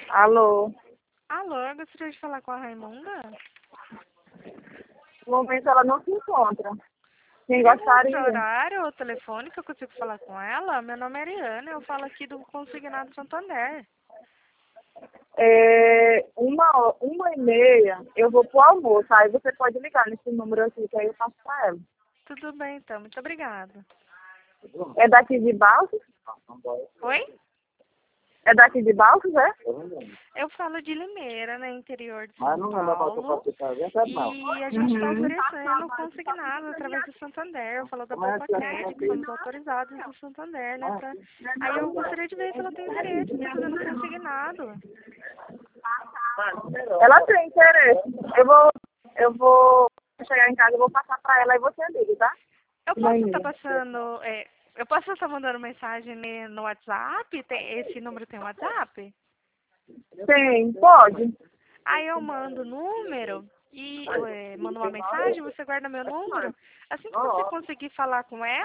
Alô? Alô, eu gostaria de falar com a Raimunda. No momento ela não se encontra. Quem Tem algum outro gostaria? horário ou telefone que eu consigo falar com ela? Meu nome é Ariane, eu falo aqui do Consignado Santander. Uma e meia eu vou pro almoço. Aí você pode ligar nesse número aqui que aí eu passo pra ela. Tudo bem, então. Muito obrigada. É daqui de Balsas? Oi? É daqui de Balsas, é? Eu falo de Limeira, né, interior de Mas São não dá pra Paulo. não. E a gente está oferecendo consignado através do Santander. Eu falo da Poupa Crédito, somos autorizados do Santander, né? Aí eu gostaria de ver se ela tem interesse em estar fazendo consignado. Ela tem interesse. Eu vou chegar em casa, eu vou passar pra ela e você liga, tá? Eu posso estar passando. Eu posso estar mandando mensagem no WhatsApp? Esse número tem WhatsApp? Tem, pode. Aí eu mando o número e mando uma mensagem, você guarda meu número. Assim que você conseguir falar com ela,